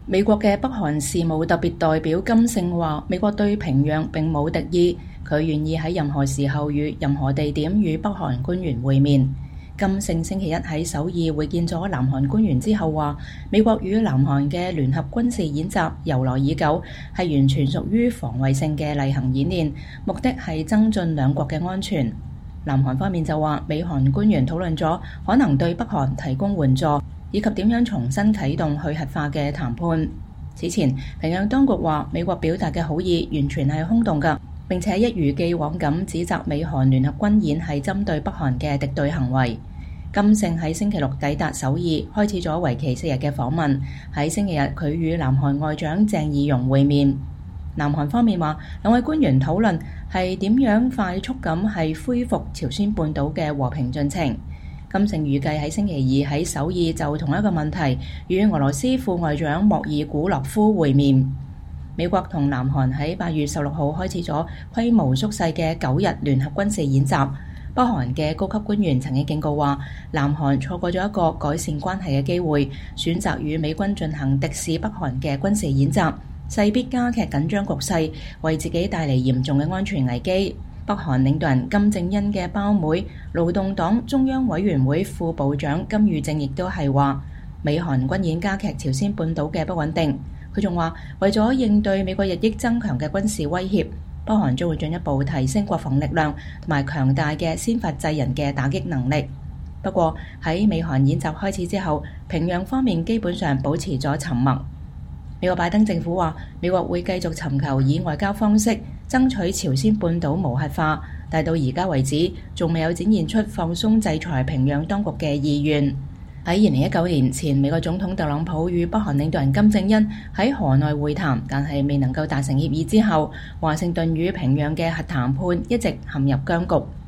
美國嘅北韓事務特別代表金正話：美國對平壤並冇敵意，佢願意喺任何時候與任何地點與北韓官員會面。金正星期一喺首爾會見咗南韓官員之後話：美國與南韓嘅聯合軍事演習由來已久，係完全屬於防衛性嘅例行演練，目的係增進兩國嘅安全。南韓方面就話，美韓官員討論咗可能對北韓提供援助，以及點樣重新啟動去核化嘅談判。此前，平壤當局話美國表達嘅好意完全係空洞㗎，並且一如既往咁指責美韓聯合軍演係針對北韓嘅敵對行為。金正喺星期六抵達首爾，開始咗為期4日嘅訪問。喺星期日，佢與南韓外長鄭義溶會面。南韓方面話，兩位官員討論係點樣快速咁係恢復朝鮮半島嘅和平進程。金正預計喺星期二喺首爾就同一個問題與俄羅斯副外長莫爾古諾夫會面。美國同南韓喺8月16號開始咗規模縮細嘅9日聯合軍事演習。北韓嘅高級官員曾經警告話，南韓錯過咗一個改善關係嘅機會，選擇與美軍進行敵視北韓嘅軍事演習，勢必加劇緊張局勢，為自己帶嚟嚴重嘅安全危機。北韓領導人金正恩嘅胞妹、勞動黨中央委員會副部長金與正亦都係話，美韓軍演加劇朝鮮半島嘅不穩定。佢仲話，為咗應對美國日益增強嘅軍事威脅，北韓將會進一步提升國防力量同埋強大嘅先發制人嘅打擊能力。不過喺美韓演習開始之後，平壤方面基本上保持咗沉默。美國拜登政府話，美國會繼續尋求以外交方式爭取朝鮮半島無核化，但到而家為止仲未有展現出放鬆制裁平壤當局嘅意願。喺2019年前，美國總統特朗普與北韓領導人金正恩喺河內會談，但係未能夠達成協議之後，華盛頓與平壤嘅核談判一直陷入僵局。